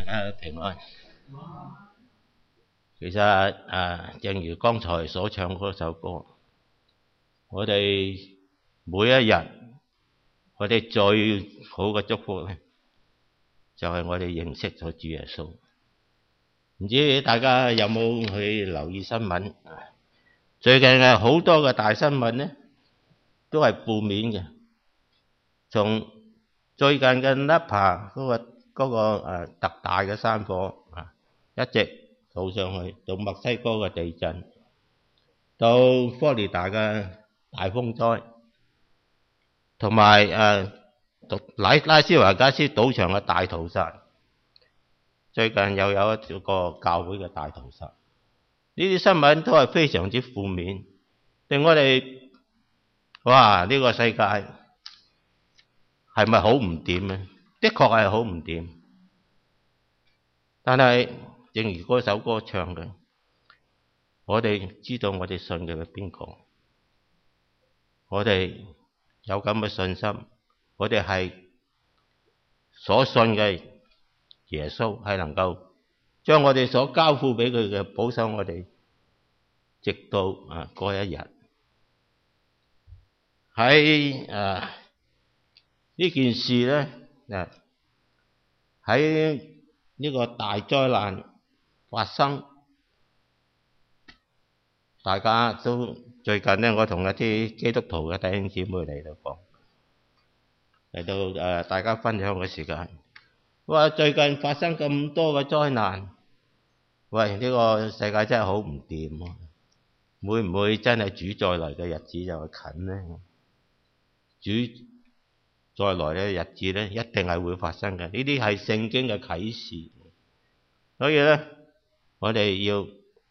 家平安。其實正如剛才所唱嗰首歌，我哋每一日，我哋最好嘅祝福咧，就係我哋認識咗主耶穌。唔知大家有冇去留意新聞？最近好多嘅大新聞咧，都係負面嘅。從最近嘅 Napa 嗰個特大嘅山火一直到上去，到墨西哥嘅地震，到佛羅里達嘅大風災，同埋拉斯維加斯賭場嘅大屠殺。最近又有一個教會嘅大屠殺。呢啲新聞都係非常之負面，令我哋呢個世界係咪好唔掂咧？的確係好唔掂。但係正如嗰首歌唱嘅，我哋知道我哋信嘅係邊個，我哋有咁嘅信心，我哋係所信嘅耶穌係能夠將我哋所交付俾佢嘅保守我哋，直到嗰一日。喺呢件事咧，喺呢個大災難發生，大家都最近咧，我同一啲基督徒嘅弟兄姊妹嚟到大家分享嘅時間，話最近發生咁多嘅災難，呢個世界真係好唔掂喎！會唔會真係主再來嘅日子就係近呢？主再來嘅日子咧，一定係會發生嘅。呢啲係聖經嘅啟示，所以咧，我哋要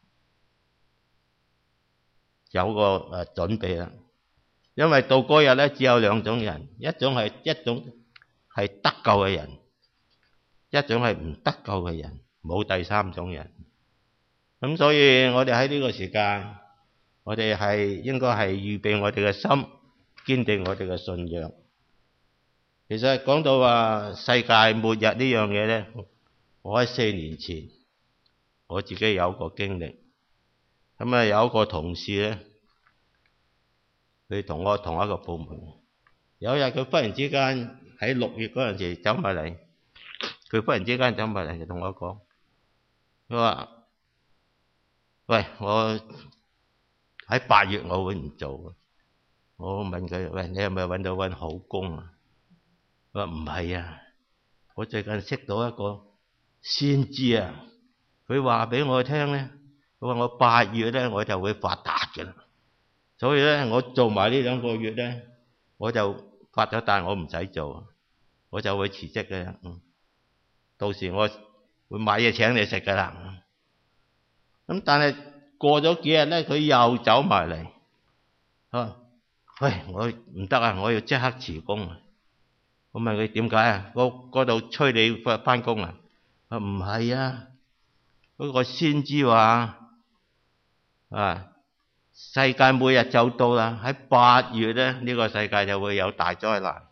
有個準備啦。因為到嗰日咧，只有兩種人，一種係得救嘅人，一種係唔得救嘅人，冇第三種人。咁所以我哋喺呢個時間，我哋係應該係預備我哋嘅心，堅定我哋嘅信仰。其實講到話世界末日呢樣嘢咧，我喺4年前我自己有個經歷。咁有一個同事咧，佢同我同一個部門。有一日佢忽然之間喺6月嗰陣時走埋嚟，佢忽然之間走埋嚟就同我講，佢話：喂，我喺8月我會唔做。我問佢：喂，你係咪揾到份好工啊？佢話：唔係啊，我最近識到一個先知啊，佢話俾我聽咧，佢話我8月咧我就會發達嘅啦，所以咧我做埋呢2個月咧，我就發咗達，我唔使做，我就會辭職嘅。到時我會買嘢請你食嘅啦。咁但係過咗幾日咧，佢又走埋嚟，喂，我唔得啊，我要即刻辭工啊！我問佢點解啊？嗰度催你返工啊？佢話唔係啊，嗰個先知話世界末日就到啦，喺8月咧呢個世界就會有大災難，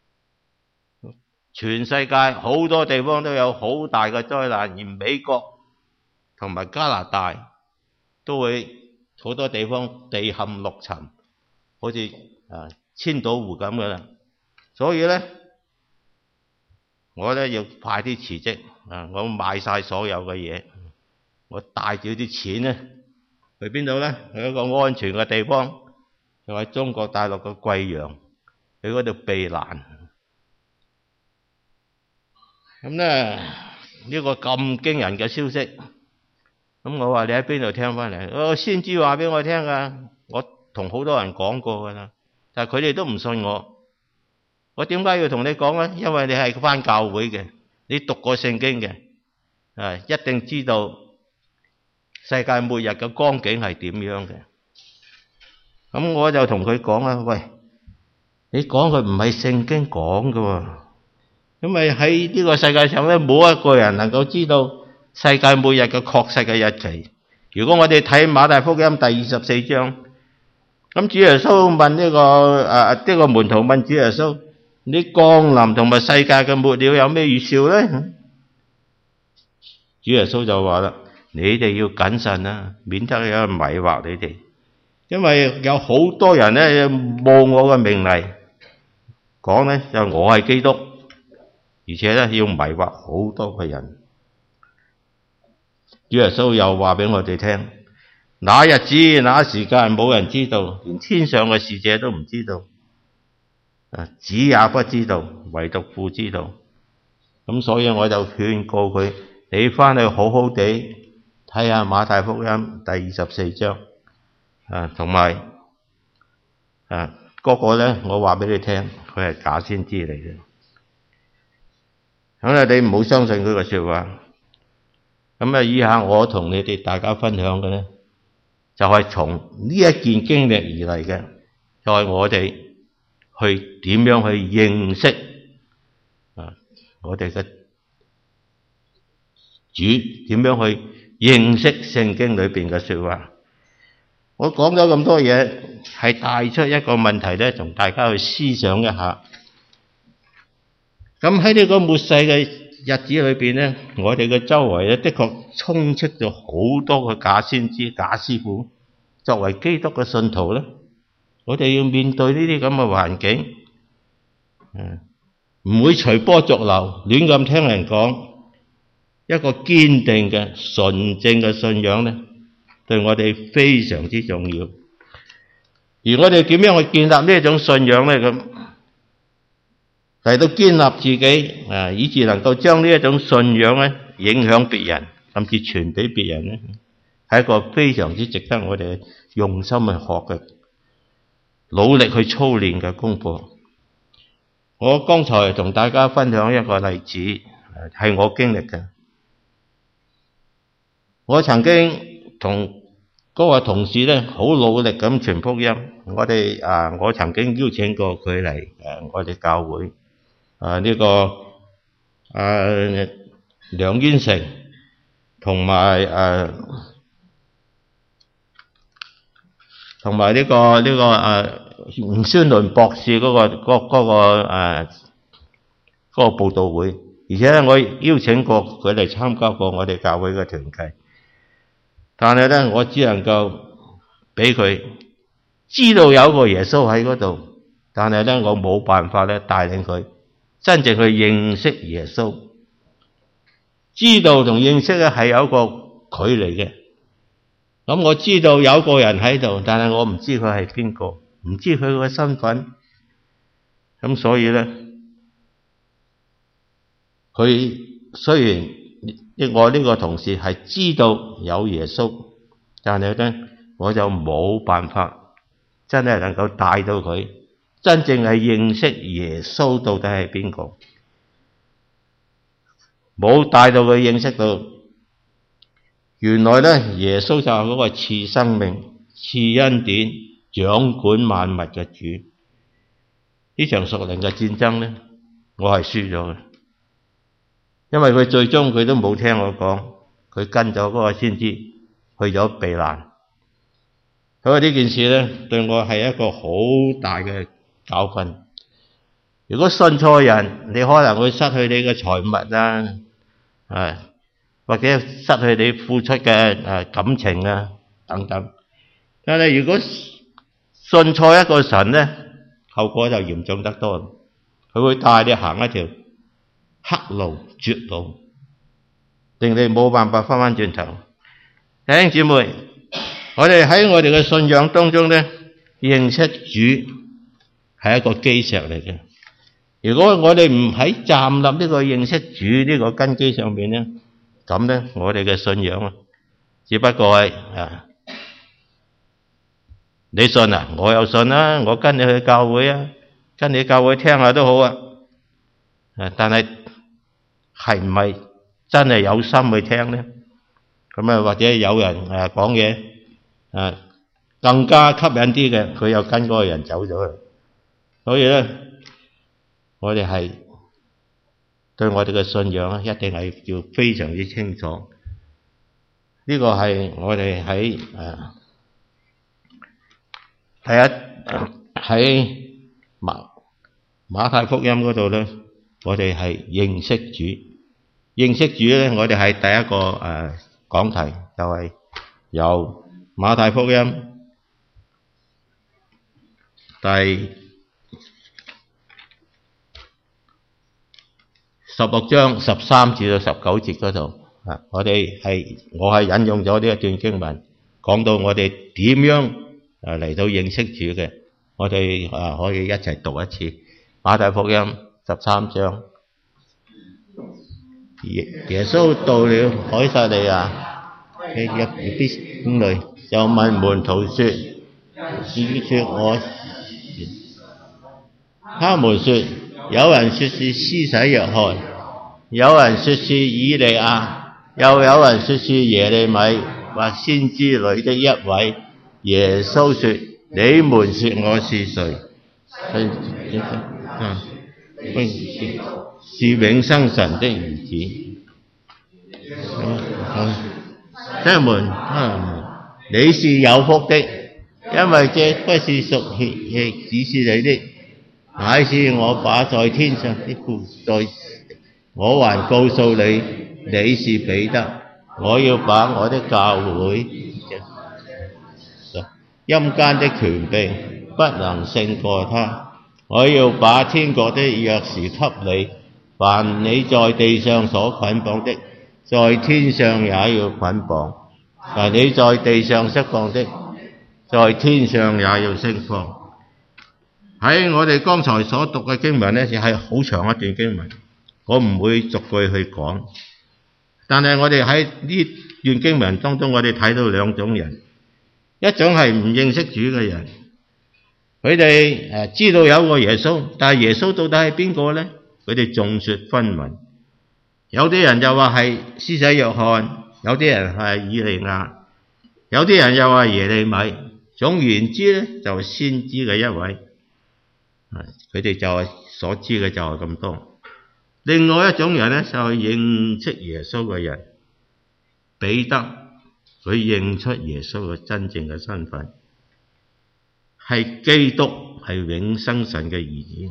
全世界好多地方都有好大嘅災難，而美國同埋加拿大都會好多地方地陷陸沉，好似千島湖咁嘅啦。所以咧，我咧要快啲辭職我賣晒所有嘅嘢，我帶住啲錢咧去邊度咧？去一個安全嘅地方，就喺中國大陸嘅貴陽，去嗰度避難。咁咧呢個咁驚人嘅消息，咁我話你喺邊度聽翻嚟？先知話俾我聽噶，我同好多人講過噶啦，但係佢哋都唔信我。我點解要同你講咧？因為你係返教會嘅，你讀過聖經嘅，一定知道世界末日嘅光景係點樣嘅。咁我就同佢講啦，喂，你講佢唔係聖經講嘅喎，因為喺呢個世界上咧，冇一個人能夠知道世界末日嘅確實嘅日期。如果我哋睇馬太福音第24章，咁主耶穌問呢個門徒問主耶穌：你降臨同埋世界嘅末了有咩預兆咧？ 主耶穌就話啦：你哋要謹慎啦，免得有人迷惑你哋。因為有好多人咧冒我嘅名嚟講咧，就我係基督，而且咧要迷惑好多個人。主耶穌又話俾我哋聽：那日子那時間冇人知道，連天上嘅使者都唔知道，子也不知道，唯獨父知道。咁所以我就勸告佢：你返去好好地睇下馬太福音第24章。同埋嗰個咧，我話俾你聽，佢係假先知嚟嘅。咁你唔好相信佢嘅說話。咁以下我同你哋大家分享嘅咧，就係從呢一件經歷而嚟嘅，就係我哋去點樣去認識我哋嘅主，點樣去認識聖經裏邊嘅說話。我講咗咁多嘢，係帶出一個問題咧，同大家去思想一下。咁喺呢個末世嘅日子裏邊咧，我哋嘅周圍咧，的確充斥咗好多嘅假先知、假師傅。作為基督嘅信徒咧，我哋要面對呢啲咁嘅環境，唔會隨波逐流，亂咁聽人講。一個堅定嘅純正嘅信仰咧，對我哋非常之重要。而我哋點樣去建立呢一種信仰咧？咁嚟到建立自己，以致能夠將呢一種信仰咧影響別人，甚至傳俾別人咧，係一個非常之值得我哋用心去學嘅、努力去操練嘅功課。我剛才同大家分享一個例子，係我經歷嘅。我曾經同嗰個同事咧，好努力咁傳福音。我曾經邀請過佢嚟我哋教會。梁淵成同埋呢個吳宣倫博士嗰個佈道會，而且我邀請過佢嚟參加過我哋教會嘅團契。但係咧，我只能夠俾佢知道有個耶穌喺嗰度，但係咧，我冇辦法咧帶領佢真正去認識耶穌。知道同認識咧係有一個距離嘅。咁我知道有個人喺度，但係我唔知佢係邊個，唔知佢個身份。咁所以咧，佢雖然我呢個同事係知道有耶穌，但係咧，我就冇辦法真係能夠帶到佢真正係認識耶穌到底係邊個，冇帶到佢認識到原來咧耶穌就係嗰個賜生命、賜恩典、掌管萬物嘅主。呢場屬靈嘅戰爭咧，我係輸咗嘅。因為佢最終佢都冇聽我講，佢跟咗嗰個先知去咗避難。所以呢件事咧，對我係一個好大嘅教訓。如果信錯人，你可能會失去你嘅財物啊，或者失去你付出嘅感情啊等等。但係如果信錯一個神咧，後果就嚴重得多。佢會帶你行一條黑路、絕路，令你冇辦法翻轉頭。弟兄姊妹，我哋喺我哋嘅信仰當中咧，認識主係一個基石嚟嘅。如果我哋唔喺站立呢個認識主呢個根基上面咧，咁咧我哋嘅信仰啊，只不過係你信啊，我又信啦，我跟你去教會啊，跟你教會聽下都好啊。但係係唔係真係有心去聽咧？咁或者有人講嘢更加吸引啲嘅，佢又跟嗰個人走咗去。所以咧，我哋係對我哋嘅信仰一定係要非常之清楚。呢個係我哋喺第一喺馬太福音嗰度咧，我哋係認識主。 認識主咧，我哋係第一個講題，就係由馬太福音第16章13至到19節嗰度，我係引用咗呢一段經文，講到我哋點樣嚟到認識主嘅。我哋可以一齊讀一次馬太福音13章。耶穌到了凱撒利亞嘅一啲境內，就問門徒說：主說我是？他們說：有人說是施洗約翰，有人說是以利亞，又有人說是耶利米或先知裏的一位。耶穌說：你們說我是誰？是永生神的兒子。他們你是有福的，因為這不是屬血氣指示你的，乃是我把在天上的父在。我還告訴你，你是彼得，我要把我的教會陰間的權柄不能勝過他。我要把天國的鑰匙給你，凡你在地上所捆綁的，在天上也要捆綁；凡你在地上釋放的，在天上也要釋放。喺我哋剛才所讀嘅經文呢，係好長一段經文，我唔會逐句去講。但係我哋喺呢段經文當中，我哋睇到兩種人，一種係唔認識主嘅人，佢哋知道有個耶穌，但係耶穌到底係邊個呢？佢哋眾說紛紜。有啲人又話係施洗約翰，有啲人係以利亞，有啲人又話耶利米。總言之呢，就係先知嘅一位。佢哋就係所知嘅就係咁多。另外一種人呢，就係認識耶穌嘅人。彼得佢認出耶穌嘅真正嘅身份，係基督，係永生神嘅兒子。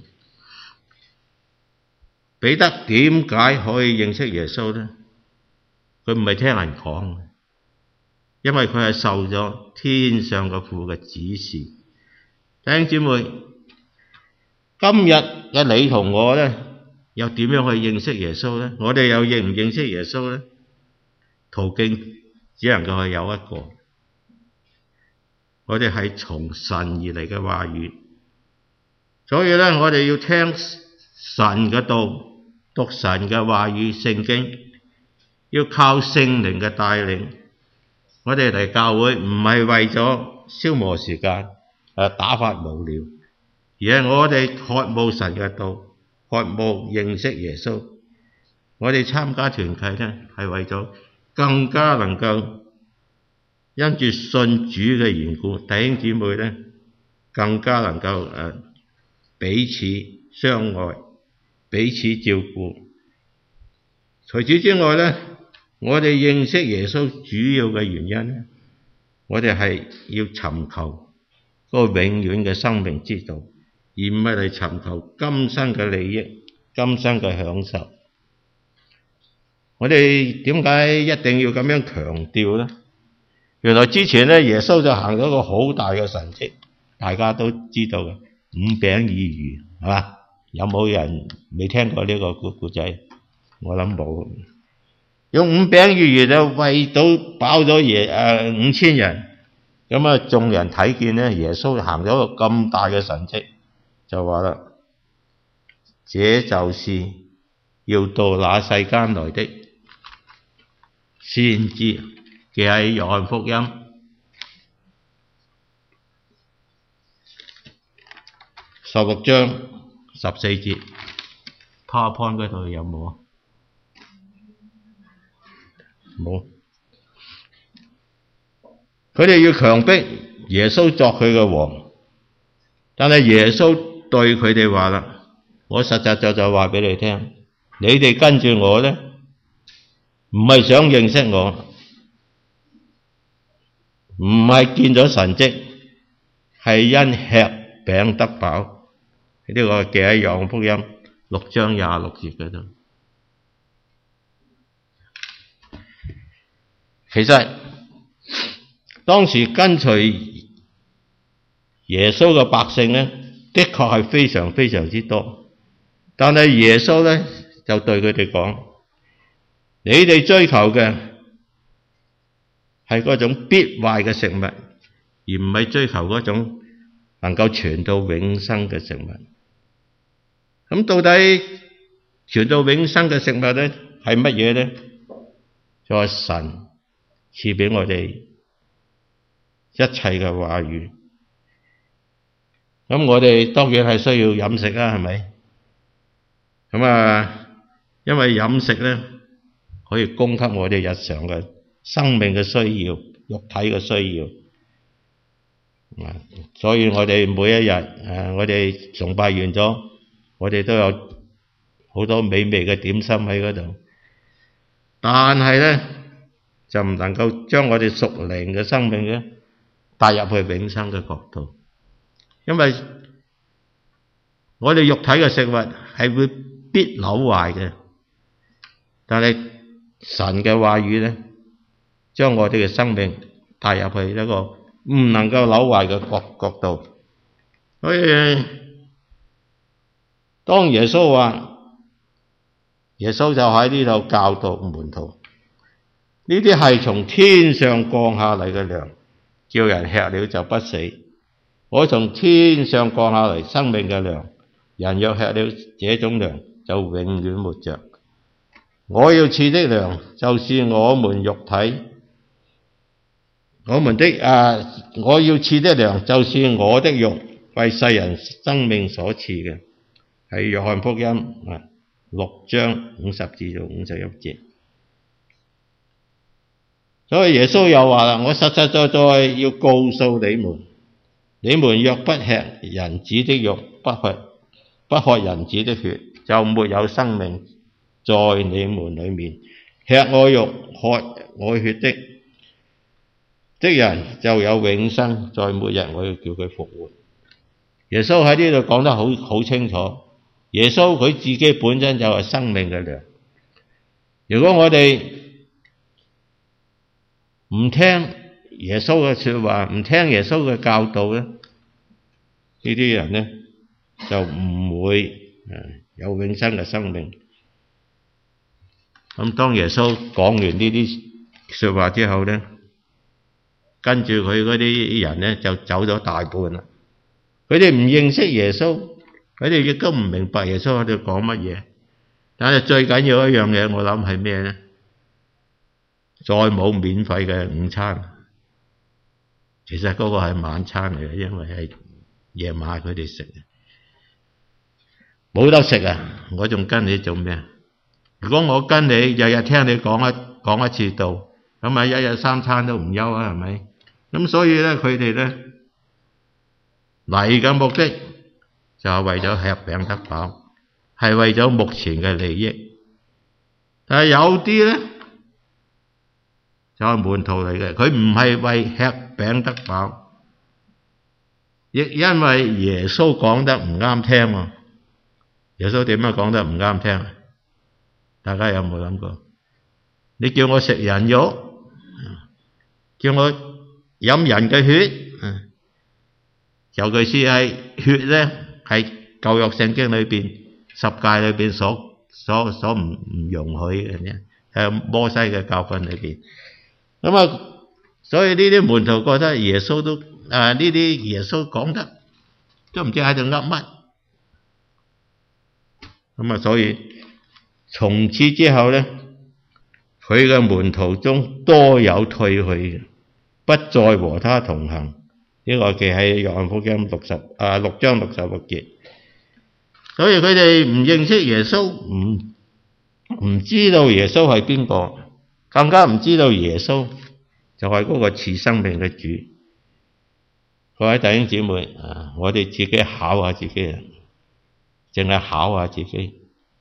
彼得點解可以認識耶穌呢？佢唔係聽人講，因為佢係受咗天上嘅父嘅指示。弟兄姊妹，今日嘅你同我呢，又點樣去認識耶穌呢？我哋又認唔認識耶穌呢？途徑只能夠係有一個，我哋係從神而嚟嘅話語。所以呢，我哋要聽神嘅道，讀神嘅話語聖經，要靠聖靈嘅帶領。我哋嚟教會唔係為咗消磨時間，打發無聊，而係我哋渴慕神嘅道，渴慕認識耶穌。我哋參加團契呢，係為咗更加能夠因住信主嘅緣故，弟兄姊妹呢，更加能夠彼此相愛，彼此照顧。除此之外呢，我哋認識耶穌主要嘅原因呢，我哋係要尋求嗰個永遠嘅生命之道，而唔係嚟尋求今生嘅利益、今生嘅享受。我哋點解一定要咁樣強調呢？原來之前呢，耶穌就行咗一個好大嘅神蹟，大家都知道嘅，5餅2魚，係嘛？有冇人未聽過呢個故仔？我諗冇。用5餅2魚就餵到飽咗5000人。咁啊，眾人睇見呢，耶穌行咗一個咁大嘅神蹟，就話啦：這就是要到那世間來的先知，記喺約翰福音16章14節。PowerPoint 嗰度有冇啊？冇。佢哋要強迫耶穌作佢嘅王，但係耶穌對佢哋話啦：我實實在話俾你聽，你哋跟住我呢，唔係想認識我，唔係見咗神蹟，係因吃餅得飽。呢個記喺約翰福音6章26節嗰度。 其實當時跟隨耶穌嘅百姓呢，的確係非常非常之多。但係耶穌呢，就對佢哋講：你哋追求嘅係嗰種必壞嘅食物，而唔係追求嗰種能夠傳到永生嘅食物。咁到底傳到永生嘅食物呢，係乜嘢呢？就係神賜俾我哋一切嘅話語。咁我哋當然係需要飲食啦，係咪？咁因為飲食呢，可以供給我哋日常嘅生命嘅需要、肉體嘅需要。所以我哋每一日我哋崇拜完咗，我哋都有好多美味嘅點心喺嗰度。但係呢，就唔能夠將我哋屬靈嘅生命呢帶入去永生嘅國度，因為我哋肉體嘅食物係會必朽壞嘅，但係神嘅話語呢，將我哋嘅生命帶入去一個唔能夠朽壞嘅國度。所以當耶穌話，耶穌就喺呢度教導門徒，呢啲係從天上降下嚟嘅糧，叫人吃了就不死。我從天上降下嚟生命嘅糧，人若吃了這種糧，就永遠活着。我要賜的糧，就是我們肉體，我要賜的糧，就是我的肉，為世人生命所賜嘅。係約翰福音6章50至到51節。所以耶穌又話啦：我實實在在要告訴你們，你們若不吃人子的肉，不喝人子的血，就沒有生命在你們裏面。吃我肉、喝我血的人就有永生，在末日我要叫佢復活。耶穌喺呢度講得好清楚。耶穌佢自己本身就係生命嘅糧。如果我哋唔聽耶穌嘅說話，唔聽耶穌嘅教導咧，呢啲人咧就唔會有永生嘅生命。咁當耶穌講完呢啲說話之後咧，跟住佢嗰啲人咧就走咗大半啦。佢哋唔認識耶穌。佢哋亦都唔明白耶穌喺度講乜嘢，但係最緊要一樣嘢，我諗係咩呢？再冇免費嘅午餐，其實嗰個係晚餐嚟嘅，因為係夜晚佢哋食嘅，冇得食啊！我仲跟你做咩？如果我跟你日日聽你講一次道，咁一日三餐都唔憂啊，係咪？咁所以咧，佢哋咧嚟嘅目的，就係為咗吃餅得飽，係為咗目前嘅利益。但係有啲咧就係門徒嚟嘅，佢唔係為吃餅得飽，亦因為耶穌講得唔啱聽喎。耶穌點樣講得唔啱聽？大家有冇諗過？你叫我食人肉，叫我飲人嘅血，尤其是係血咧，係舊約聖經裏邊10誡裏邊所唔容許嘅啫，喺摩西嘅教訓裏邊。咁所以呢啲門徒覺得耶穌都呢啲耶穌講得都唔知喺度噏乜。咁所以從此之後咧，佢嘅門徒中多有退去嘅，不再和他同行。呢個記喺約翰福音6章66節。所以佢哋唔認識耶穌，唔知道耶穌係邊個，更加唔知道耶穌就係嗰個賜生命嘅主。各位弟兄姊妹，我哋自己考下自己啊，淨係考下自己。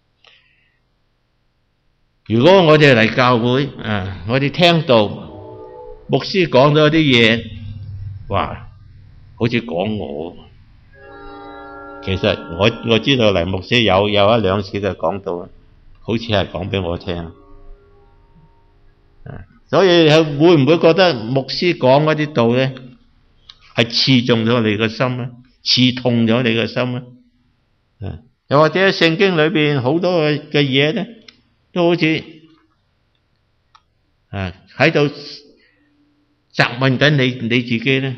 如果我哋嚟教會我哋聽到牧師講咗啲嘢，哇，好似講我。其實我知道黎牧師有一兩次嘅講道，好似係講俾我聽。 所以會唔會覺得牧師講嗰啲道咧係刺中咗你個心咧，刺痛咗你個心咧？又或者聖經裏邊好多嘅嘢咧，都好似喺度責問緊你自己咧。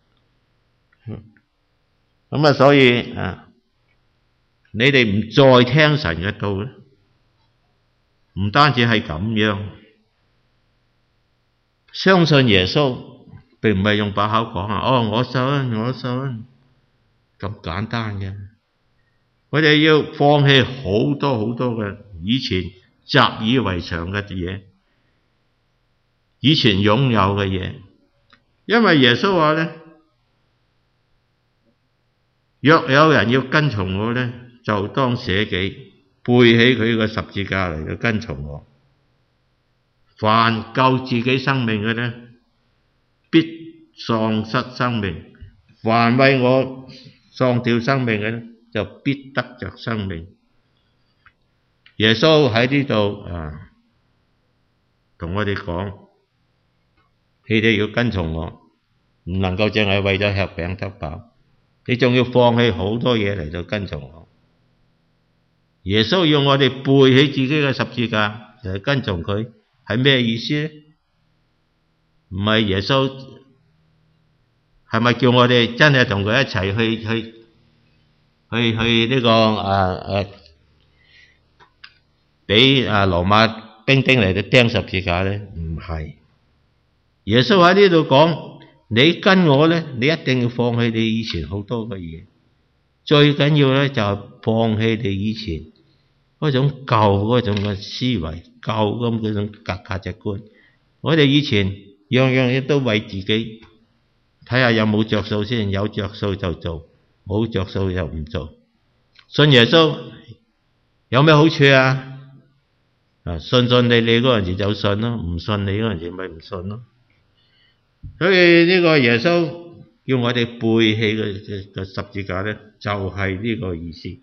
咁所以你哋唔再聽神嘅道咧，唔單止係咁樣，相信耶穌並唔係用把口講我信咁簡單嘅。我哋要放棄好多好多嘅以前習以為常嘅嘢，以前擁有嘅嘢，因為耶穌話咧，若有人要跟從我咧，就當捨己，背起佢個十字架嚟到跟從我。凡救自己生命嘅咧，必喪失生命；凡為我喪掉生命嘅咧，就必得着生命。耶穌喺呢度同我哋講，你哋要跟從我，唔能夠淨係為咗吃餅得飽，你仲要放棄好多嘢嚟到跟從我。耶穌要我哋背起自己嘅十字架嚟跟從佢，係咩意思咧？唔係耶穌係咪叫我哋真係同佢一齊去呢個俾羅馬兵丁嚟到釘十字架咧？唔係。耶穌喺呢度講，你跟我咧，你一定要放棄你以前好多嘅嘢。最緊要咧就係放棄你以前嗰種舊嗰種嘅思維，舊咁嗰種價值觀。我哋以前樣樣嘢都為自己睇下有冇着數先，有着數就做，冇着數就唔做。信耶穌有咩好處啊？信你嗰陣時就信咯，唔信你嗰陣時咪唔信咯。所以呢個耶穌叫我哋背起個十字架咧，就係呢個意思。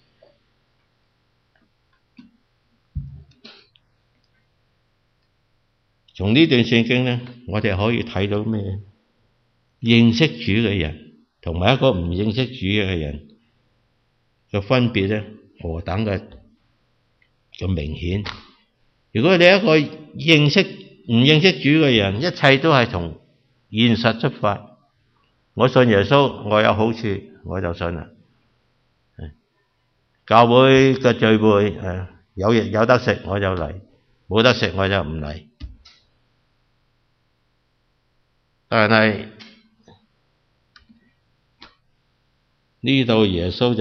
從呢段聖經咧，我哋可以睇到咩？認識主嘅人同埋一個唔認識主嘅人嘅分別咧，何等嘅咁明顯。如果你一個唔認識主嘅人，一切都係從現實出發。我信耶穌，我有好處，我就信啦。教會嘅聚會有得食我就嚟，冇得食我就唔嚟。但係呢度耶穌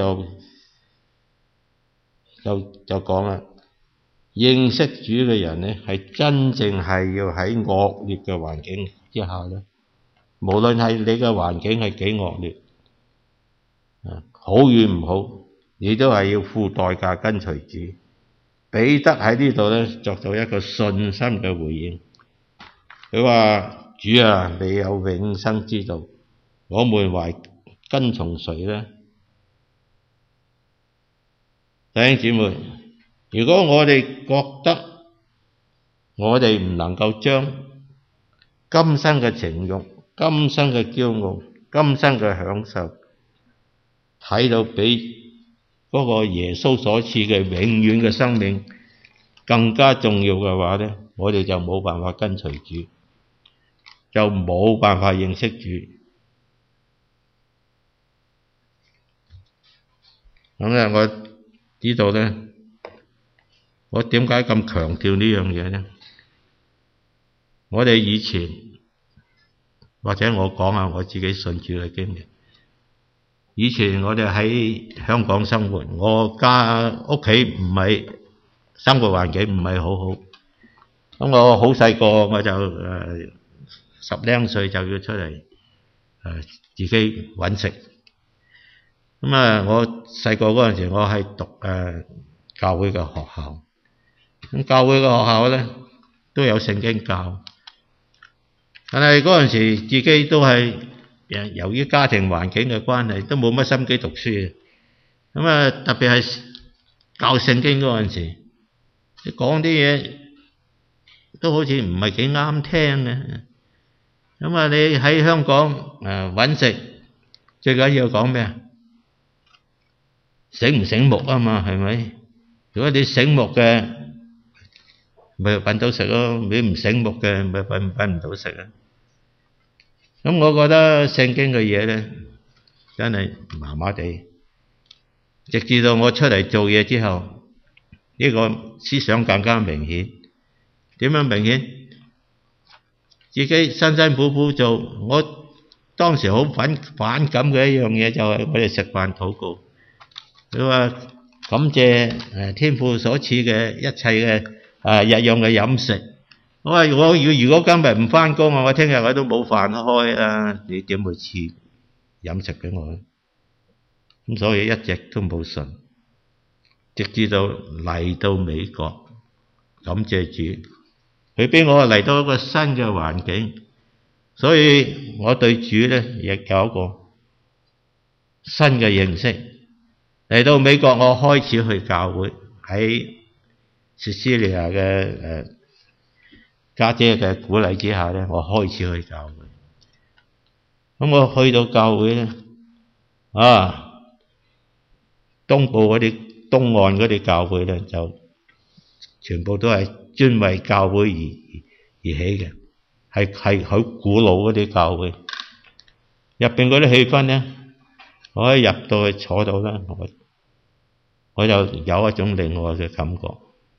就講啦，認識主嘅人咧，係真正係要喺惡劣嘅環境之下咧，無論係你嘅環境係幾惡劣，好與唔好，你都係要付代價跟隨主。彼得喺呢度咧作咗一個信心嘅回應，佢話：主啊，你有永生之道，我們還跟從誰呢？弟兄姊妹，如果我哋覺得我哋唔能夠將今生嘅情慾、今生嘅驕傲、今生嘅享受睇到比嗰個耶穌所賜嘅永遠嘅生命更加重要嘅話咧，我哋就冇辦法跟隨主，就冇辦法認識主。咁咧，我呢度咧，我點解咁強調呢樣嘢咧？我哋以前或者我講下我自己信主嘅經歷。以前我哋喺香港生活，我家屋企唔係生活環境唔係好好。咁我好細個我就10零歲就要出嚟自己搵食。咁我細個嗰陣時，我係讀教會嘅學校。咁教會嘅學校咧都有聖經教，但係嗰陣時自己都係由於家庭環境嘅關係，都冇乜心機讀書。咁特別係教聖經嗰陣時，你講啲嘢都好似唔係幾啱聽嘅。咁啊，你喺香港搵食，最緊要講咩啊？醒唔醒目啊嘛，係咪？如果你醒目嘅，咪搵到食咯；你唔醒目嘅，咪搵唔到食啊。咁我覺得聖經嘅嘢咧，真係麻麻地。直至到我出嚟做嘢之後，呢個思想更加明顯。點樣明顯？自己辛辛苦苦做，我當時好反感嘅一樣嘢就係我哋食飯禱告。佢話感謝天父所賜嘅一切嘅日用嘅飲食。我話如果今日唔返工啊，我聽日我都冇飯開啊，你點會賜飲食俾我咧？咁所以一直都冇信，直至到嚟到美國，感謝主，佢俾我嚟到一個新嘅環境，所以我對主咧亦有一個新嘅認識。嚟到美國，我開始去教會，喺薛斯利亞嘅家姐嘅鼓勵之下咧，我開始去教會。咁我去到教會咧，東岸嗰啲教會咧，就全部都係專為教會而起嘅，係好古老嗰啲教會。入邊嗰啲氣氛咧，我一入到去坐到咧，我就有一種另外嘅感覺。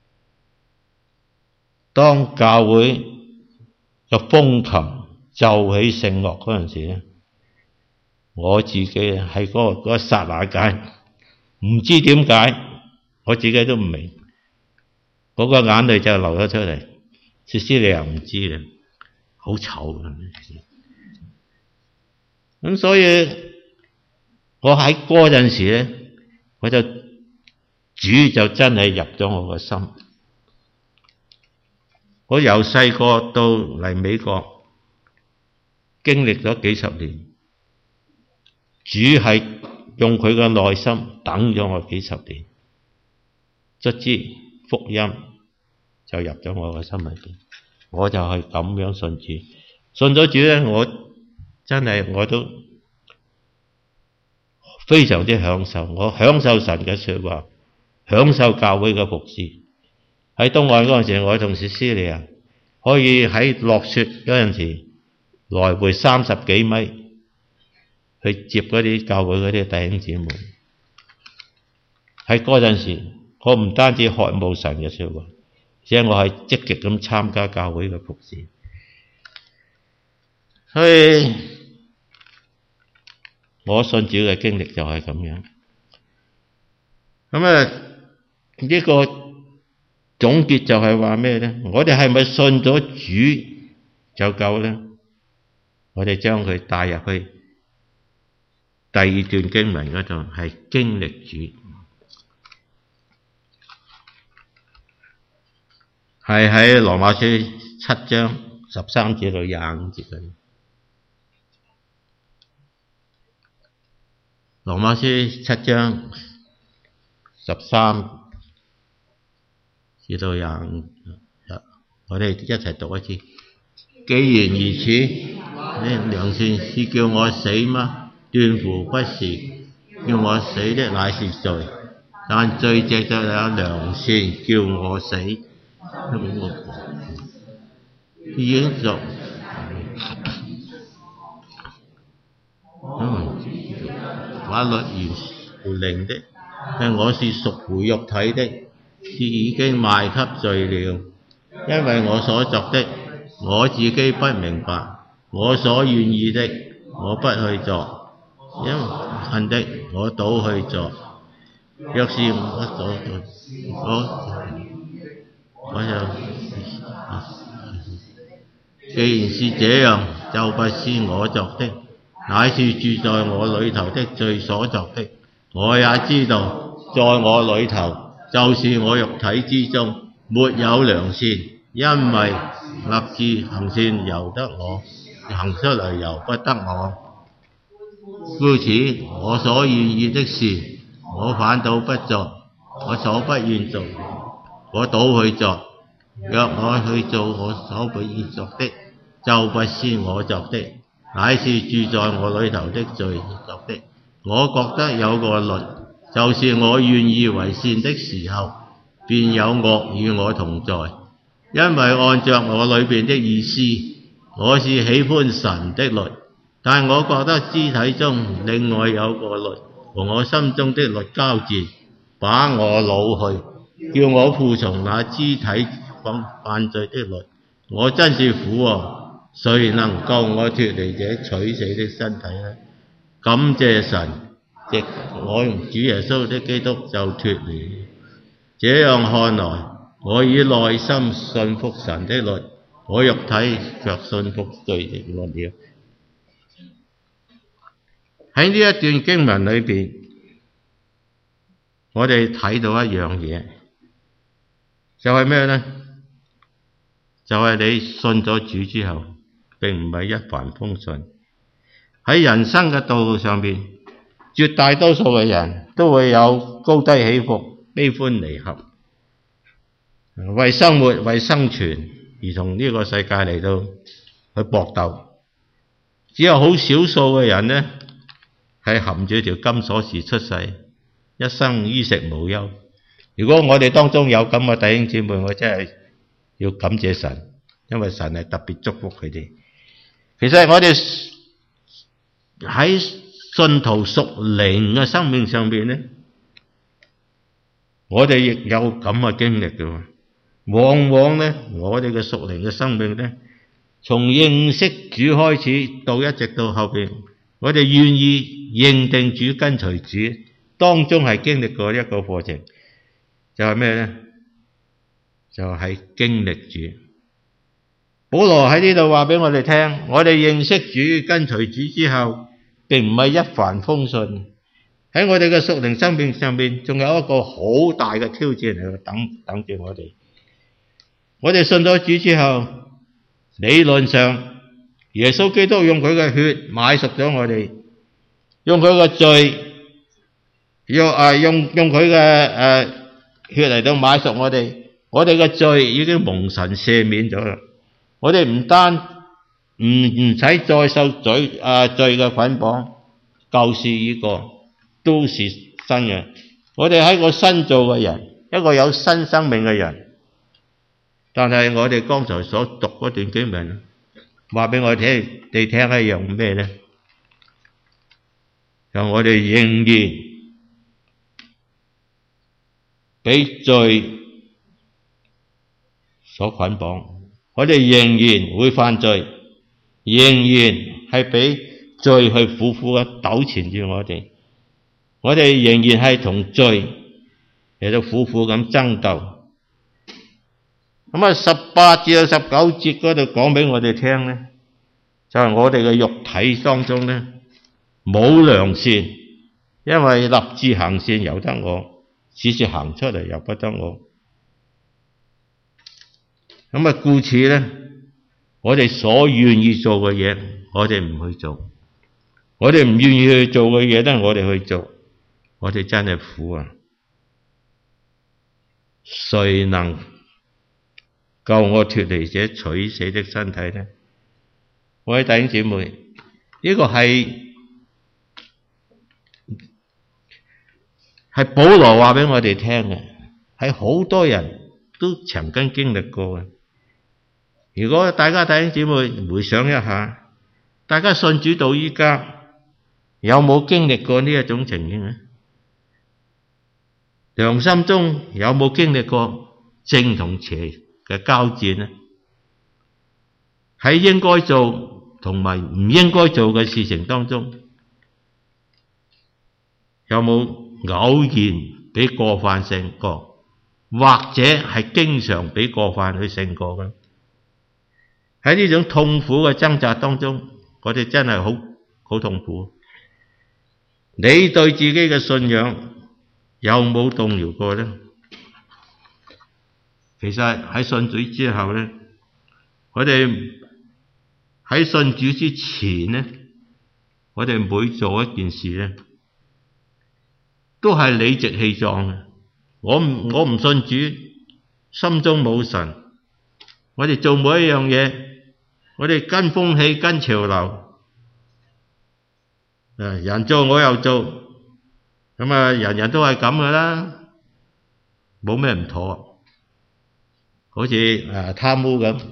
當教會嘅風琴奏起聖樂嗰陣時咧，我自己喺嗰個剎那間，唔知點解，我自己都唔明，嗰個眼淚就流咗出嚟。薛斯利又唔知嘅，好醜嘅。咁所以我喺嗰陣時咧，主就真係入咗我個心。我由細個到嚟美國，經歷咗幾十年，主係用佢嘅耐心等咗我幾十年，卒之福音就入咗我嘅心裏邊。我就係咁樣信主，信咗主咧，我都非常之享受。我享受神嘅說話，享受教會嘅服侍。喺東岸嗰陣時，我同薛斯利亞可以喺落雪嗰陣時，來回30幾米去接嗰啲教會嗰啲弟兄姊妹。喺嗰陣時，我唔單止渴慕神嘅說話，而且我係積極咁參加教會嘅服侍。所以我信主嘅經歷就係咁樣。咁呢個總結就係話咩咧？我哋係咪信咗主就夠咧？我哋將佢帶入去第二段經文嗰度，係經歷主，係喺羅馬書7章13節到25節嗰啲。羅馬書7章13至到25，我哋一齊讀一次。既然如此，你良善是叫我死嗎？斷乎不是，叫我死的乃是罪，但罪藉着有良善叫我死。已經做法律原乎靈的，但我是屬乎肉體的，是已經賣給罪了。因為我所作的，我自己不明白；我所願意的，我不去做；因恨的，我倒去做。若是我所做，我就既然是這樣，就不是我作的，乃是住在我裏頭的罪所作的。我也知道，在我裏頭，就是我肉體之中，沒有良善，因為立志行善由得我，行出來由不得我。故此，我所願意的事，我反倒不做；我所不願做，我倒去做。 若我去做我所不願作的，就不是我作的，乃是住在我裏頭的罪作的。我覺得有個律，就是我願意為善的時候，便有惡與我同在。因為按着我裏邊的意思，我是喜歡神的律，但我覺得肢體中另外有個律和我心中的律交戰，把我擄去，叫我服從那肢體犯罪的律。我真是苦啊！誰能救我脫離這取死的身體呢？感謝神，藉我用主耶穌的基督就脫離。這樣看來，我以內心信服神的律，我肉體卻信服罪的律了。喺呢一段經文裏邊，我哋睇到一樣嘢，就係咩呢？就係你信咗主之後，並唔係一帆風順。喺人生嘅道路上邊，絕大多數嘅人都會有高低起伏、悲歡離合，為生活、為生存而同呢個世界嚟到去搏鬥。只有好少數嘅人呢，係含住條金鎖匙出世，一生衣食無憂。如果我哋當中有咁嘅弟兄姊妹，我真係要感謝神，因為神係特別祝福佢哋。其實我哋喺信徒屬靈嘅生命上邊呢，我哋亦有咁嘅經歷嘅。往往呢，我哋嘅屬靈嘅生命呢，從認識主開始到一直到後邊，我哋願意認定主、跟隨主，當中係經歷過一個過程，就係咩呢？就係經歷主。保羅喺呢度話俾我哋聽，我哋認識主、跟隨主之後，並唔係一帆風順。喺我哋嘅屬靈生命上面，仲有一個好大嘅挑戰喺度等住我哋。我哋信咗主之後，理論上耶穌基督用佢嘅血買贖咗我哋，用佢嘅罪，用佢嘅血嚟到買贖我哋。我哋嘅罪已經蒙神赦免咗啦。我哋唔單唔使再受罪嘅捆綁，舊事已過，都是新嘅。我哋係個新造嘅人，一個有新生命嘅人。但係我哋剛才所讀嗰段經文，話俾我哋聽一樣咩呢？就我哋仍然俾罪所捆綁，我哋仍然會犯罪，仍然係俾罪去苦苦嘅糾纏住我哋，我哋仍然係同罪嚟到苦苦咁爭鬥。咁啊，18至到19節嗰度講俾我哋聽呢，就係我哋嘅肉體當中呢，冇良善，因為立志行善由得我，只是行出嚟由不得我。咁啊，故此呢，我哋所願意做嘅嘢，我哋唔去做；我哋唔願意去做嘅嘢呢，我哋去做。我哋真係苦啊！誰能救我脫離這取死的身體呢？各位弟兄姊妹，呢個係保羅話俾我哋聽嘅，係好多人都曾經經歷過嘅。如果大家弟兄姊妹回想一下，大家信主到依家有冇經歷過呢一種情形呢？良心中有冇經歷過正同邪嘅交戰呢？喺應該做同埋唔應該做嘅事情當中，有冇偶然俾過犯勝過，或者係經常俾過犯去勝過嘅？喺呢種痛苦嘅掙扎當中，我哋真係好痛苦。你對自己嘅信仰有冇動搖過呢？其實喺信主之後呢，我哋喺信主之前呢，我哋每做一件事呢，都係理直氣壯嘅。我唔信主，心中冇神， 我哋做每一樣嘢，我哋跟風氣、跟潮流，人做我又做，咁啊人人都係咁噶啦，冇咩唔妥。好似貪污咁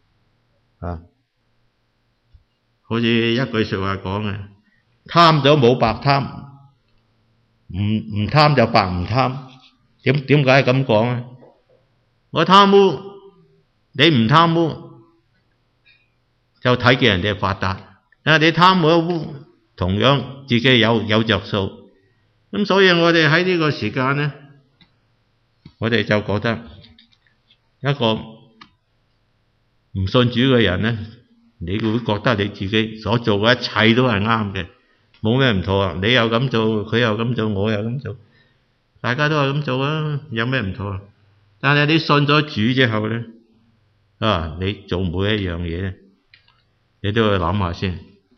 好似一句説話講嘅，貪咗冇白貪，唔貪就白唔貪。點解咁講啊？我貪污，你唔貪污，就睇見人哋發達。你貪污，同樣自己有着數。咁所以我哋喺呢個時間呢，我哋就覺得一個唔信主嘅人呢，你會覺得你自己所做嘅一切都係啱嘅，冇咩唔妥啊！你又咁做，佢又咁做，我又咁做，大家都係咁做啊，有咩唔妥啊？但係你信咗主之後呢，你做每一樣嘢呢，你都要諗下先，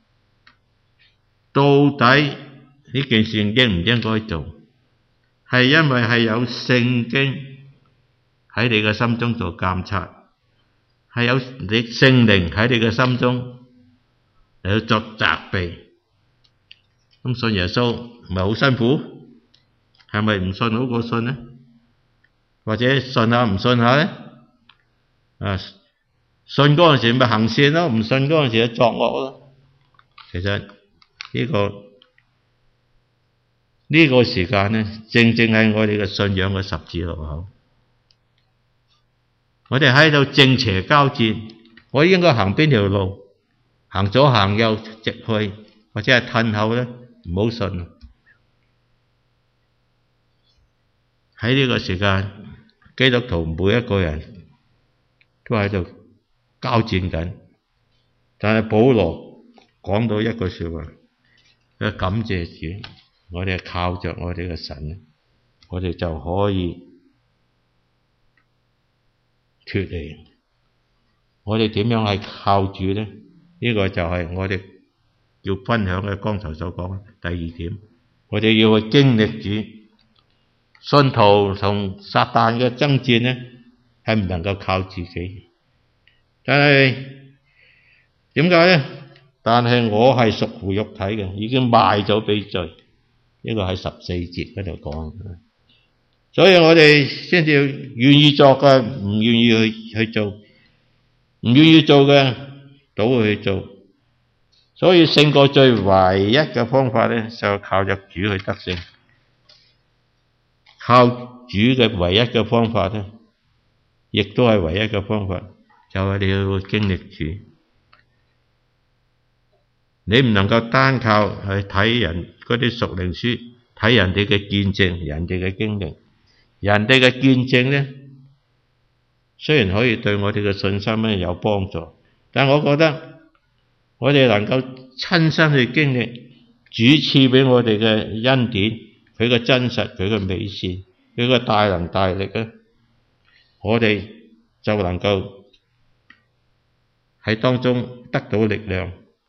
到底呢件事應唔應該做？係因為係有聖經喺你嘅心中做監察，係有你聖靈喺你嘅心中嚟去作責備。咁信耶穌唔係好辛苦？係咪唔信好過信呢？或者信下唔信下呢？信嗰陣時咪行善咯，唔信嗰陣時就作惡咯。其實呢個時間呢，正正係我哋嘅信仰嘅十字路口。我哋喺度正邪交戰，我應該行邊條路？行左行右直去，或者係褪後呢？唔好信。喺呢個時間，基督徒每一個人都喺度交戰緊。但係保羅講到一句説話，佢感謝主，我哋係靠着我哋嘅神，我哋就可以脫離。我哋點樣係靠主呢？呢個就係我哋要分享嘅剛才所講第二點。我哋要去經歷主。信徒同撒旦嘅爭戰呢，係唔能夠靠自己。但係點解呢？但係我係屬乎肉體嘅，已經賣咗俾罪。呢個喺14節嗰度講。所以我哋先至願意作嘅，唔願意去做；唔願意做嘅，都會去做。所以勝過罪唯一嘅方法呢，就靠着主去得勝。靠主嘅唯一嘅方法呢，亦都係唯一嘅方法，就係你要經歷主。你唔能夠單靠去睇人嗰啲屬靈書，睇人哋嘅見證、人哋嘅經歷。人哋嘅見證呢，雖然可以對我哋嘅信心呢有幫助，但我覺得我哋能夠親身去經歷主賜俾我哋嘅恩典，佢嘅真實，佢嘅美善，佢嘅大能大力咧，我哋就能夠喺當中得到力量，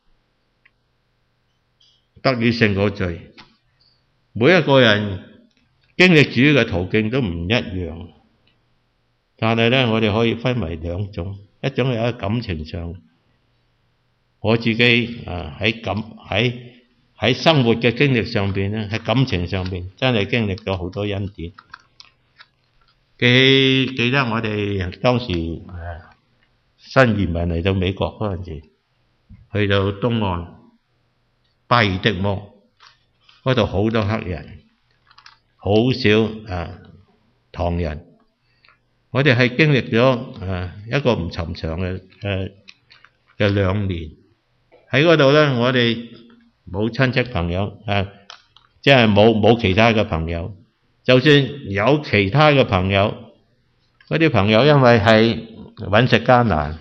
得以勝過罪。每一個人經歷主嘅途徑都唔一樣，但係呢，我哋可以分為兩種，一種係喺感情上，我自己喺生活嘅經歷上邊咧，喺感情上邊真係經歷咗好多恩典。記得我哋當時新移民嚟到美國嗰陣時，去到東岸巴爾的摩嗰度，好多黑人，好少唐人。我哋係經歷咗一個唔尋常嘅2年喺嗰度咧，我哋冇親戚朋友，即係冇其他嘅朋友。就算有其他嘅朋友，嗰啲朋友因為係揾食艱難，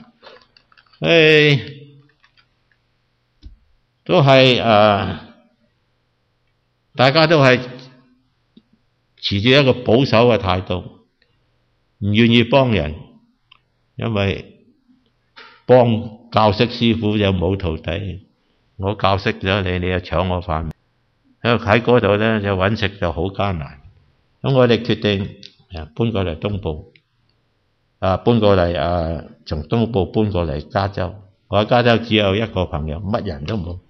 都係大家都係持住一個保守嘅態度，唔願意幫人，因為幫教識師傅就冇徒弟，我教識咗你，你又搶我飯，喺嗰度咧就揾食就好艱難。咁我哋決定搬過嚟東部， 搬過嚟從東部搬過嚟加州。我喺加州只有一個朋友，乜人都冇。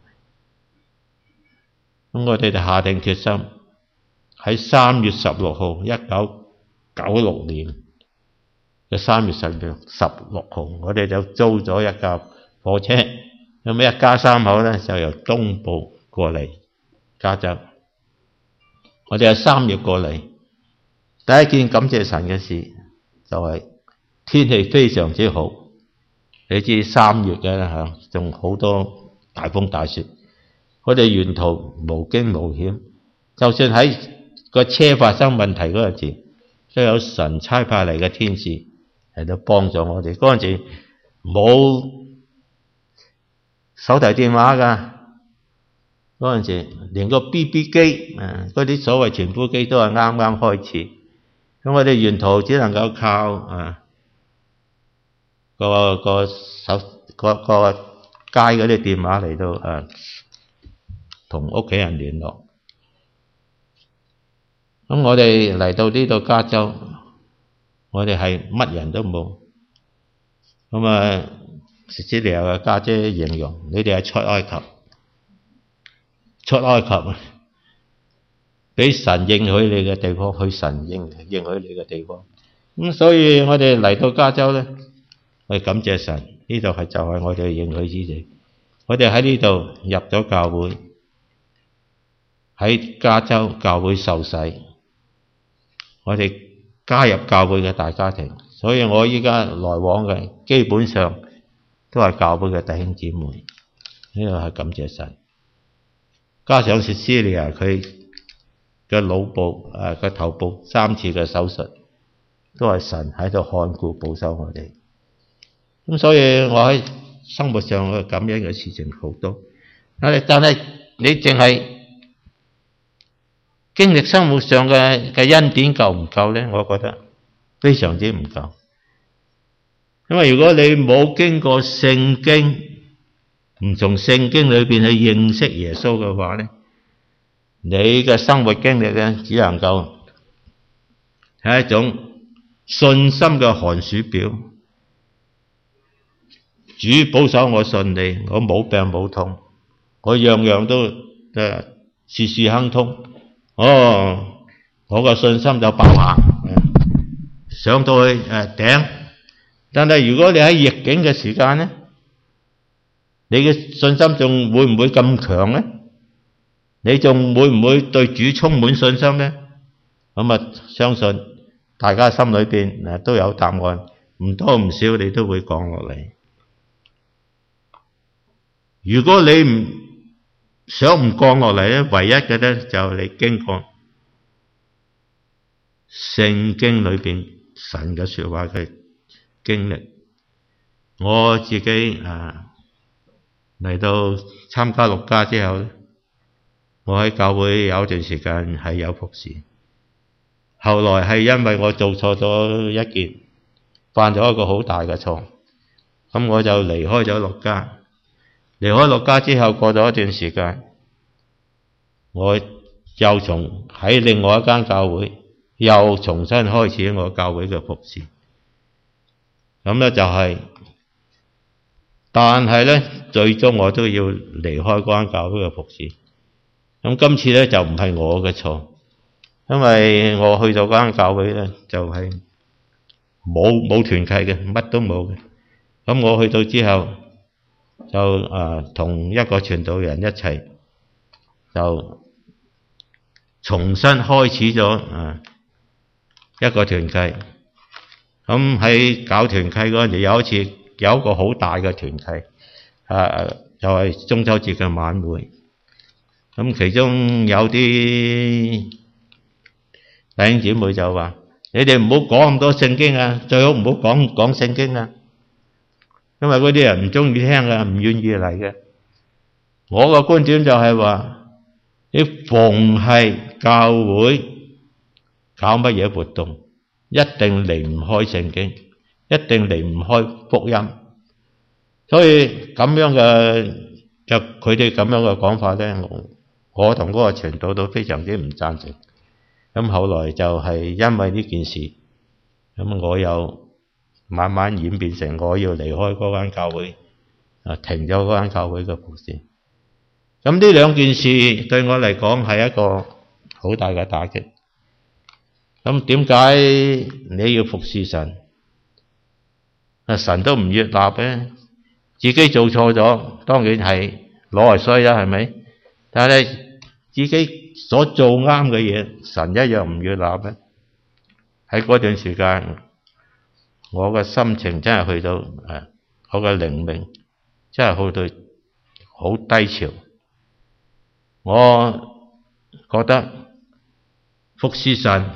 咁我哋就下定決心喺3月16號1996年嘅3月16號，我哋就租咗一架貨車，咁一家3口咧就由東部過嚟加州。我哋係3月過嚟，第一件感謝神嘅事就係天氣非常之好。你知3月嘅仲好多大風大雪，我哋沿途無驚無險，就算喺個車發生問題嗰陣時，都有神差派嚟嘅天使嚟到幫助我哋。嗰陣時冇手提電話㗎，嗰陣時連個 BB 機嗰啲所謂傳呼機都係啱啱開始。咁我哋沿途只能夠靠個街嗰啲電話嚟到同屋企人聯絡。咁我哋嚟到呢度加州，我哋係乜人都冇。咁Cecilia嘅家姐形容你哋係出埃及，俾神應許你嘅地方，去神應許你嘅地方。咁所以我哋嚟到加州咧，我哋感謝神，呢度就係我哋嘅應許之地。我哋喺呢度入咗教會，喺加州教會受洗，我哋加入教會嘅大家庭。所以我依家來往嘅基本上都係教會嘅弟兄姊妹，呢度係感謝神。加上Cecilia佢嘅腦部個頭部3次嘅手術，都係神喺度看顧保守我哋。咁所以我喺生活上嘅感恩嘅事情好多，但係你淨係經歷生活上嘅恩典夠唔夠咧？我覺得非常之唔夠。因為如果你冇經過聖經，唔從聖經裏邊去認識耶穌嘅話咧，你嘅生活經歷咧只能夠係一種信心嘅寒暑表。主保守我順利，我冇病冇痛，我樣樣都事事亨通。我個信心就爆棚，上到去頂。但係如果你喺逆境嘅時間咧，你嘅信心仲會唔會咁強咧？你仲會唔會對主充滿信心咧？相信大家心裏邊都有答案，唔多唔少你都會講落嚟。如果你唔降落嚟咧，唯一嘅咧就係你經過聖經裏邊神嘅說話嘅經歷。我自己嚟到參加陸家之後，我喺教會有一段時間係有服侍。後來係因為我做錯咗一件，犯咗一個好大嘅錯，咁我就離開咗陸家。離開陸家之後，過咗一段時間，我又喺另外一間教會又重新開始我教會嘅服侍。咁咧就係，但係咧最終我都要離開嗰間教會嘅服侍。咁今次咧就唔係我嘅錯，因為我去到嗰間教會咧就係冇團契嘅，乜都冇嘅。咁我去到之後就同一個傳道人一齊就重新開始咗一個團契。咁喺搞團契嗰陣時，有一次有一個好大嘅團契，就係中秋節嘅晚會。咁其中有啲弟兄姊妹就話：你哋唔好講咁多聖經啊，最好唔好講聖經啊，因為嗰啲人唔中意聽嘅，唔願意嚟嘅。我個觀點就係話，你逢係教會搞乜嘢活動，一定離唔開聖經，一定離唔開福音。所以咁樣嘅就佢哋咁樣嘅講法咧，我同嗰個傳道都非常之唔贊成。咁後來就係因為呢件事，咁我又慢慢演變成我要離開嗰間教會，停咗嗰間教會嘅服侍。咁呢兩件事對我嚟講係一個好大嘅打擊。咁點解你要服侍神？神都唔悅納嘅，自己做錯咗，當然係攞嚟衰啦，係咪？但係自己所做啱嘅嘢，神一樣唔悅納嘅。喺嗰段時間，我嘅心情真係去到我嘅靈命真係去到好低潮。我覺得服侍神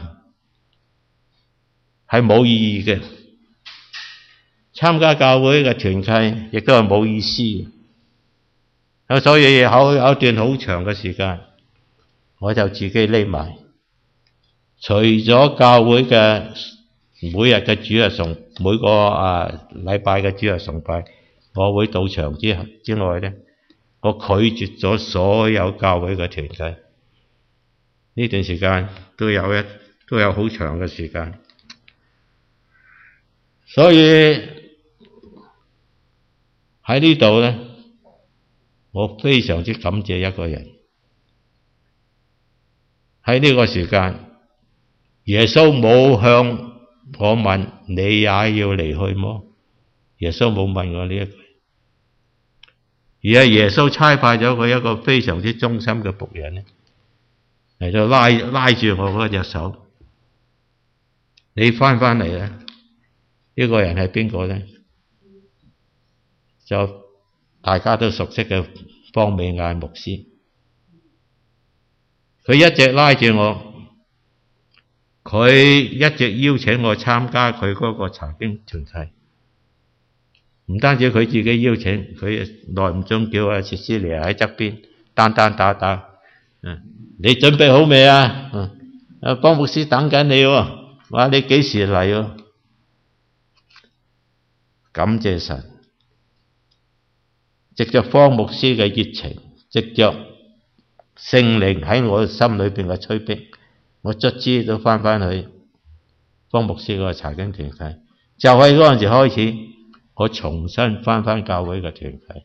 係冇意義嘅，參加教會嘅團契亦都係冇意思嘅。所以有一段好長嘅時間，我就自己匿埋，除咗教會嘅每日嘅主日每個禮拜嘅主日崇拜，我會到場之外咧，我拒絕咗所有教會嘅團契。呢段時間都有好長嘅時間，所以喺呢度咧，我非常之感謝一個人。喺呢個時間，耶穌冇向我問你也要離去麼？耶穌冇問我呢一句，而係耶穌差派咗佢一個非常之忠心嘅僕人咧，嚟到拉住我嗰隻手，你翻嚟啦！呢個人係邊個咧？就大家都熟悉嘅方美艾牧師，佢一直拉住我，佢一直邀請我參加佢嗰個查經團契。唔單止佢自己邀請，佢耐唔中叫阿薛斯尼喺側邊單打。你準備好未啊？方牧師等緊你喎，話你幾時嚟喎？感謝神，藉着方牧師嘅熱情，藉着聖靈喺我心裏邊嘅催逼，我卒之都翻去方牧師嗰個查經團契。就喺嗰陣時開始，我重新翻教會嘅團契。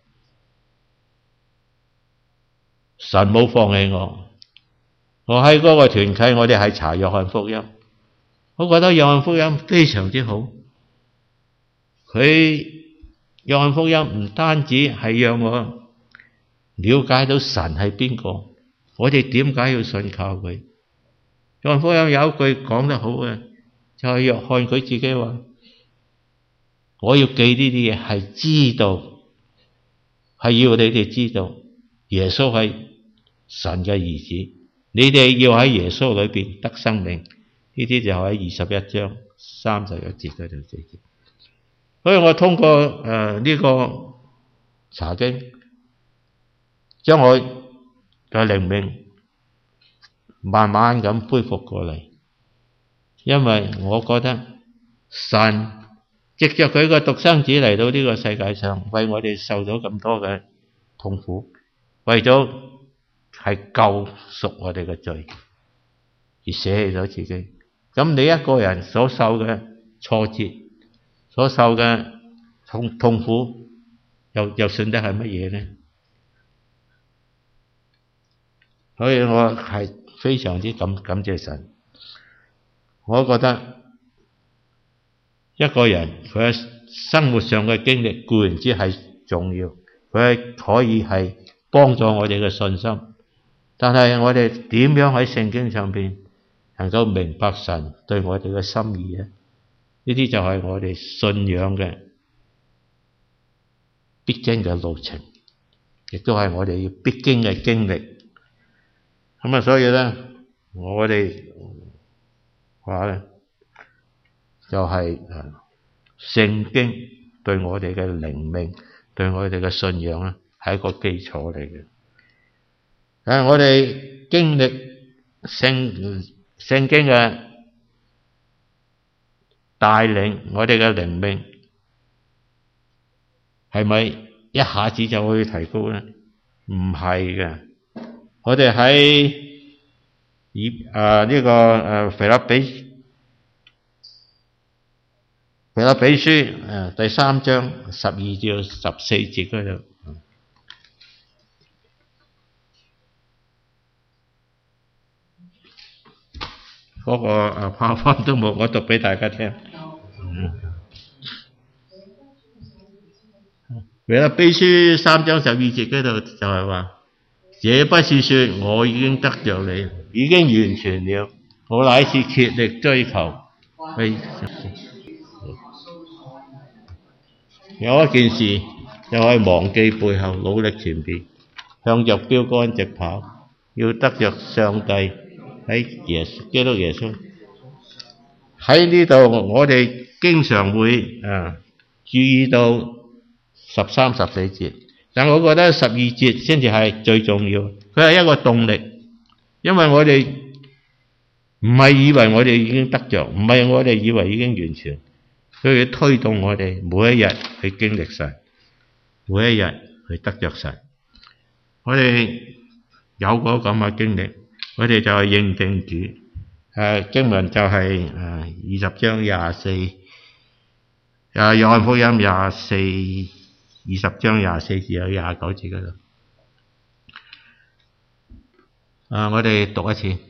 神冇放棄我。我喺嗰個團契，我哋係查約翰福音，我覺得約翰福音非常之好。約翰福音唔單止係讓我了解到神係邊個，我哋點解要信靠佢。約翰福音有一句講得好嘅，就係約翰佢自己話：我要記呢啲嘢，係知道，係要你哋知道耶穌係神嘅兒子，你哋要喺耶穌裏邊得生命。呢啲就喺21章31節嗰度寫住。所以我通過呢個查經，將我嘅靈命慢慢咁恢復過嚟，因為我覺得神藉着佢個獨生子嚟到呢個世界上，為我哋受咗咁多嘅痛苦，為咗係救贖我哋嘅罪而捨棄咗自己。咁你一個人所受嘅挫折，所受嘅痛苦，又算得係乜嘢呢？所以我係非常之感謝神。我覺得一個人佢喺生活上嘅經歷固然之係重要，佢係可以係幫助我哋嘅信心，但係我哋點樣喺聖經上邊能夠明白神對我哋嘅心意呢？呢啲就係我哋信仰嘅必經嘅路程，亦都係我哋要必經嘅經歷。咁所以咧，我哋話咧，就係聖經對我哋嘅靈命，對我哋嘅信仰咧，係一個基礎嚟嘅。我哋經歷聖經嘅帶領，我哋嘅靈命係咪一下子就可以提高咧？唔係嘅。我哋喺腓立比腓立比書第3章12至14節嗰度。嗰個炮方都冇，我讀俾大家聽。腓立比書3章12節嗰度就係話：這不是說我已經得着你，已經完全了，我乃是竭力追求。有一件事就係忘記背後，努力前邊，向着標竿直跑，要得着上帝喺基督耶穌。喺呢度我哋經常會注意到13、14節，但我覺得12節先至係最重要。佢係一個動力，因為我哋唔係以為我哋已經得着，唔係我哋以為已經完全，佢要推動我哋每一日去經歷神，每一日去得着神。我哋有過咁嘅經歷，我哋就係認定主。經文就係20章24，約翰福音20章24至有29節嗰度。我哋讀一次。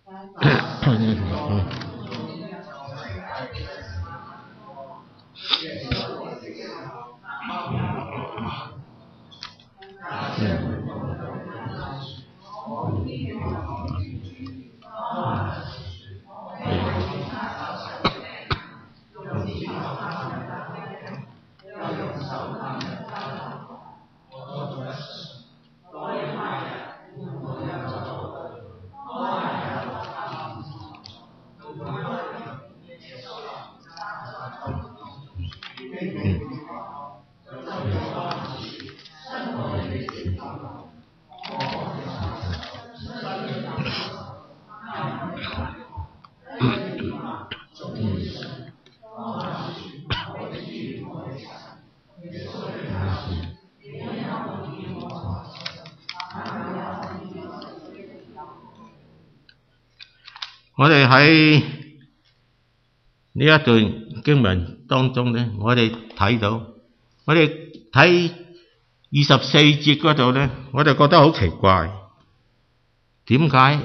我哋喺呢一段經文當中呢，我哋睇到，我哋睇24節嗰度呢，我哋覺得好奇怪，點解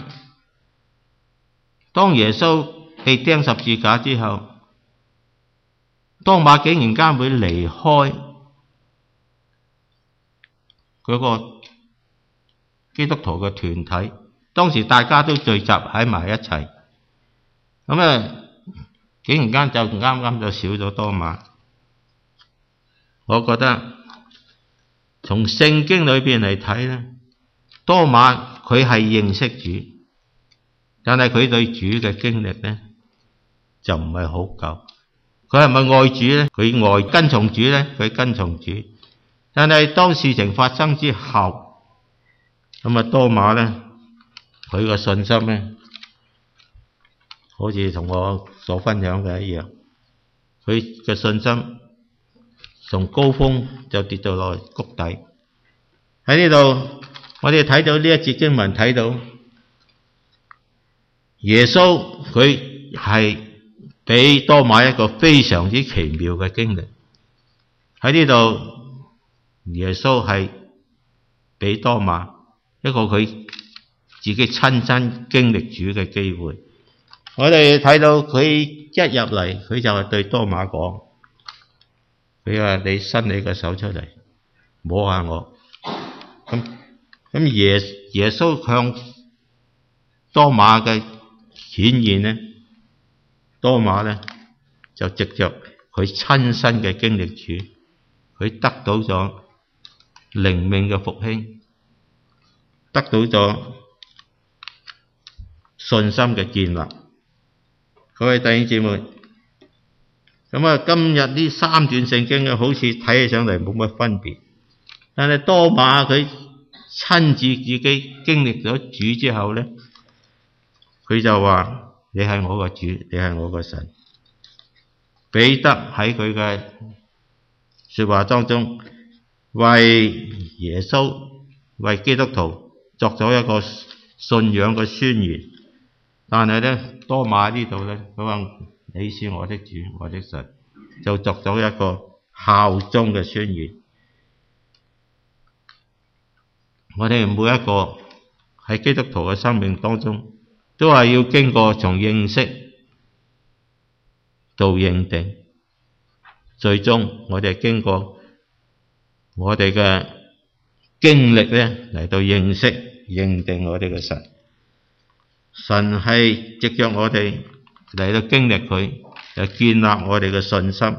當耶穌被釘十字架之後，多馬竟然間會離開嗰個基督徒嘅團體？當時大家都聚集喺埋一齊，竟然間就啱啱就少咗多馬。我覺得從聖經裏邊嚟睇呢，多馬佢係認識主，但係佢對主嘅經歷呢就唔係好夠。佢係咪愛主呢？佢愛跟從主呢？佢跟從主，但係當事情發生之後，多馬呢，佢個信心呢，好似同我所分享嘅一樣，佢嘅信心從高峰就跌到落谷底。喺呢度我哋睇到呢一節經文，睇到耶穌佢係俾多馬一個非常之奇妙嘅經歷。喺呢度耶穌係俾多馬一個佢自己親身經歷主嘅機會。我哋睇到佢一入嚟，佢就係對多馬講，佢話你伸你個手出嚟摸下我。咁耶穌向多馬嘅顯現呢，多馬呢就藉着佢親身嘅經歷主，佢得到咗靈命嘅復興，得到咗信心嘅建立。各位弟兄姊妹，今日呢三段聖經好似睇起上嚟冇乜分別，但係多馬佢親自自己經歷咗主之後呢，佢就話：你係我個主，你係我個神。彼得喺佢嘅說話當中，為耶穌、為基督徒作咗一個信仰嘅宣言。但係呢，多馬呢度呢，佢話：你是我的主，我的神。 就作咗一個效忠嘅宣言。我哋每一個喺基督徒嘅生命當中，都係要經過從認識到認定，最終我哋經過我哋嘅經歷咧嚟到認識認定我哋嘅神。神係藉着我哋嚟到經歷佢，就建立我哋嘅信心。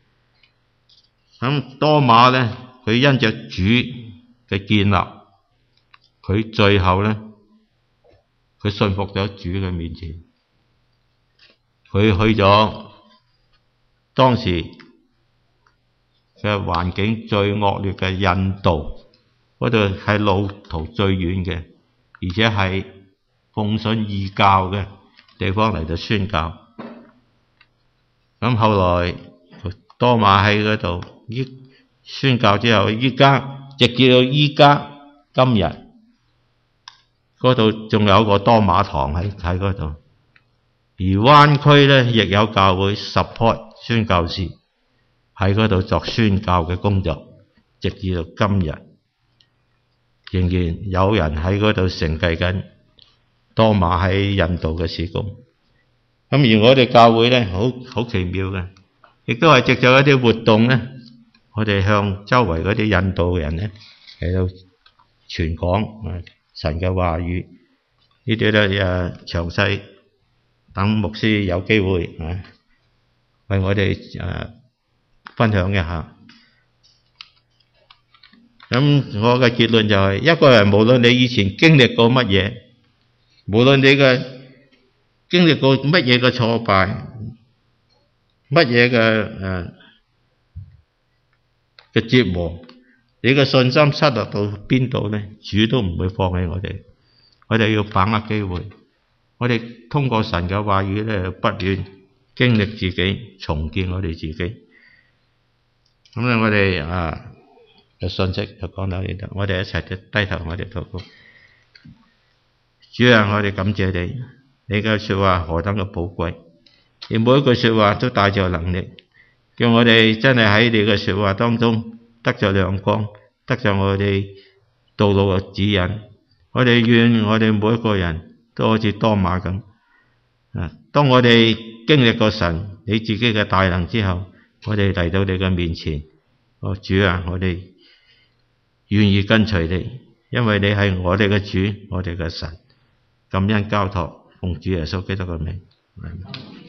咁多馬咧，佢因着主嘅建立，佢最後咧，佢信服咗主嘅面前，佢去咗當時嘅環境最惡劣嘅印度嗰度，係路途最遠嘅，而且係奉信異教嘅地方嚟到宣教。咁後來多馬喺嗰度宣教之後，直至到依家今日，嗰度仲有個多馬堂喺嗰度。而灣區咧亦有教會 support 宣教士喺嗰度作宣教嘅工作，直至到今日，仍然有人喺嗰度承繼緊多馬喺印度嘅事工。咁而我哋教會咧，好奇妙嘅，亦都係藉著一啲活動咧，我哋向周圍嗰啲印度人咧喺度傳講神嘅話語。呢啲咧詳細等牧師有機會為我哋分享一下。咁我嘅結論就係，一個人無論你以前經歷過乜嘢，無論你嘅經歷過乜嘢嘅挫敗，乜嘢嘅折磨，你嘅信心失落到邊度呢？主都唔會放棄我哋。我哋要把握機會，我哋通過神嘅話語咧，不斷經歷自己，重建我哋自己。咁咧，我哋嘅信息就講到呢度，我哋一齊低頭，我哋禱告。主啊，我哋感謝你，你嘅說話何等嘅寶貴，你每一句說話都帶着能力，叫我哋真係喺你嘅說話當中得着亮光，得着我哋道路嘅指引。我哋願我哋每一個人都好似多馬咁，當我哋經歷過神你自己嘅大能之後，我哋嚟到你嘅面前，主啊，我哋願意跟隨你，因為你係我哋嘅主，我哋嘅神。感恩交託，奉主耶穌基督嘅名。